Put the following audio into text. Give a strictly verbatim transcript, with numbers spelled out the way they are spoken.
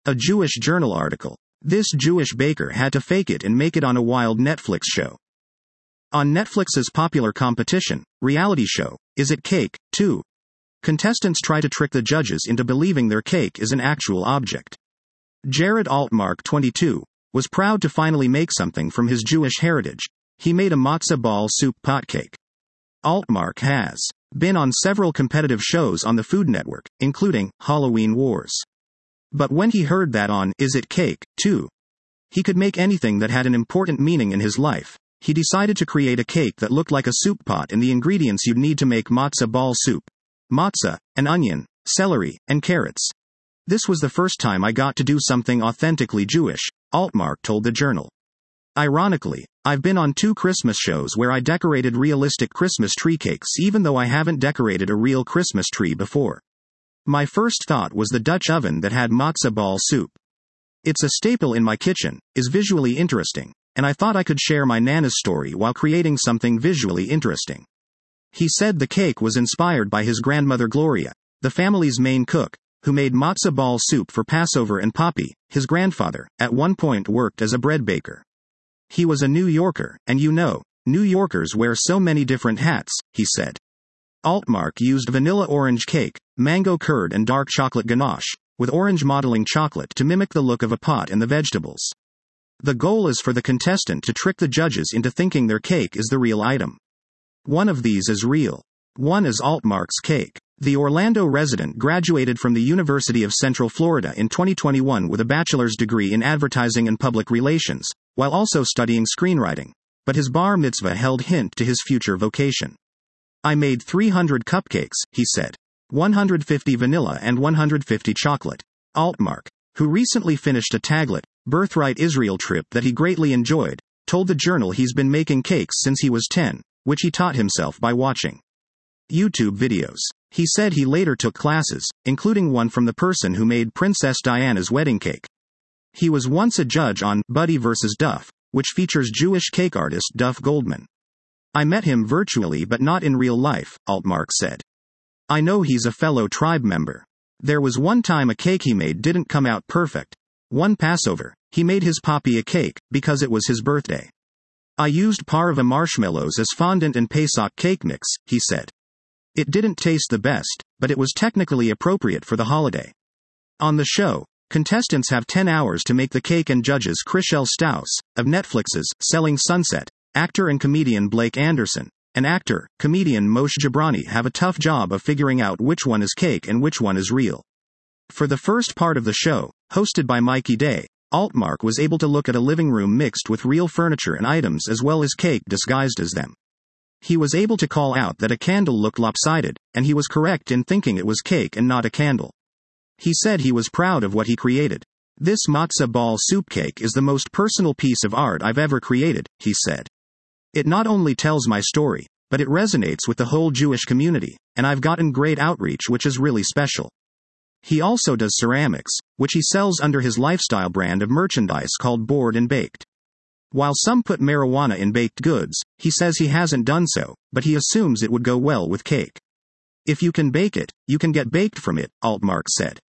A Jewish journal article. This Jewish baker had to fake it and make it on a wild Netflix show. On Netflix's popular competition, reality show, Is It Cake, too? Contestants try to trick the judges into believing their cake is an actual object. Jared Altmark, twenty-two, was proud to finally make something from his Jewish heritage. He made a matzo ball soup pot cake. Altmark has been on several competitive shows on the Food Network, including Halloween Wars. But when he heard that on Is It Cake, too? He could make anything that had an important meaning in his life, he decided to create a cake that looked like a soup pot and the ingredients you'd need to make matzo ball soup. Matzah, an onion, celery, and carrots. This was the first time I got to do something authentically Jewish, Altmark told the Journal. Ironically, I've been on two Christmas shows where I decorated realistic Christmas tree cakes even though I haven't decorated a real Christmas tree before. My first thought was the Dutch oven that had matzo ball soup. It's a staple in my kitchen, is visually interesting, and I thought I could share my Nana's story while creating something visually interesting. He said the cake was inspired by his grandmother Gloria, the family's main cook, who made matzo ball soup for Passover, and Papi, his grandfather, at one point worked as a bread baker. He was a New Yorker, and you know, New Yorkers wear so many different hats, he said. Altmark used vanilla orange cake, mango curd and dark chocolate ganache, with orange modeling chocolate to mimic the look of a pot and the vegetables. The goal is for the contestant to trick the judges into thinking their cake is the real item. One of these is real. One is Altmark's cake. The Orlando resident graduated from the University of Central Florida in twenty twenty-one with a bachelor's degree in advertising and public relations, while also studying screenwriting. But his bar mitzvah held hint to his future vocation. I made three hundred cupcakes, he said. one hundred fifty vanilla and one hundred fifty chocolate. Altmark, who recently finished a Taglit, Birthright Israel trip that he greatly enjoyed, told the Journal he's been making cakes since he was ten, which he taught himself by watching YouTube videos. He said he later took classes, including one from the person who made Princess Diana's wedding cake. He was once a judge on Buddy versus. Duff, which features Jewish cake artist Duff Goldman. I met him virtually but not in real life, Altmark said. I know he's a fellow tribe member. There was one time a cake he made didn't come out perfect. One Passover, he made his Papi a cake, because it was his birthday. I used parva marshmallows as fondant and Pesach cake mix, he said. It didn't taste the best, but it was technically appropriate for the holiday. On the show, contestants have ten hours to make the cake, and judges Chrishell Stause, of Netflix's Selling Sunset, actor and comedian Blake Anderson, and actor, comedian Moshe Jabrani have a tough job of figuring out which one is cake and which one is real. For the first part of the show, hosted by Mikey Day, Altmark was able to look at a living room mixed with real furniture and items as well as cake disguised as them. He was able to call out that a candle looked lopsided, and he was correct in thinking it was cake and not a candle. He said he was proud of what he created. This matzo ball soup cake is the most personal piece of art I've ever created, he said. It not only tells my story, but it resonates with the whole Jewish community, and I've gotten great outreach, which is really special. He also does ceramics, which he sells under his lifestyle brand of merchandise called Bored and Baked. While some put marijuana in baked goods, he says he hasn't done so, but he assumes it would go well with cake. If you can bake it, you can get baked from it, Altmark said.